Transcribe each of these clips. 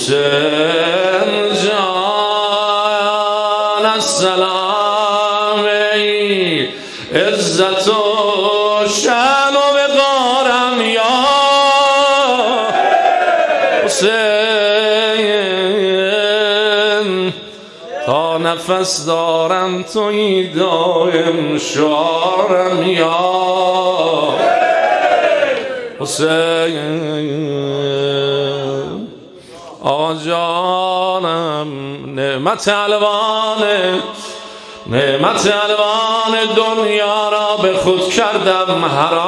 حسین جان السلام ای عزت و شان و وقارم یا حسین تا نفس دارم توی دایم شارم یا حسین آقا جانم نعمت الوان دنیا را به خود کردم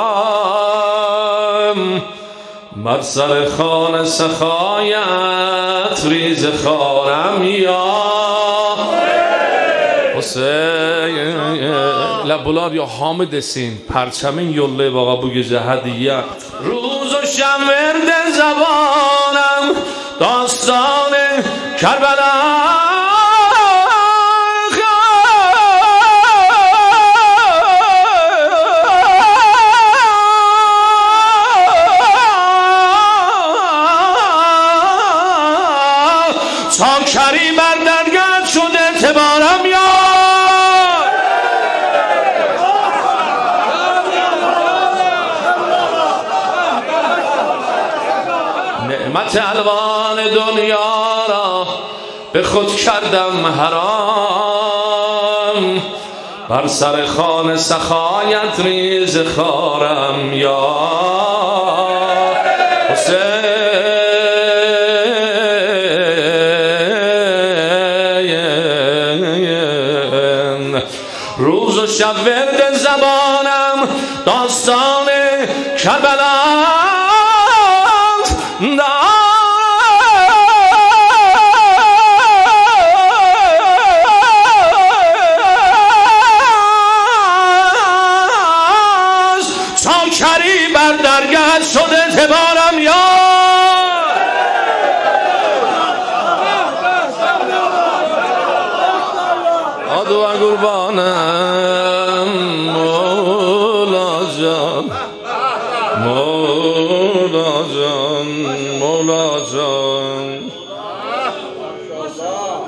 حرام بر سر خوان سخایت ریز خارم یا حسین لبولار یا حامد سین پرچمین یله باقا bu gece hediye روز و شب ورد زبانم داستان کربلا چاکری بر درگاه شده اعتبارم یا نعمت الوان دنیا را به خود کردم حرام بر سر خوان سخایت ریز خارم یا حسین روز و شب ورد زبانم داستان کربلا چاکری بر درگاه شده اعتبارم یا آدو قربانم مولا جان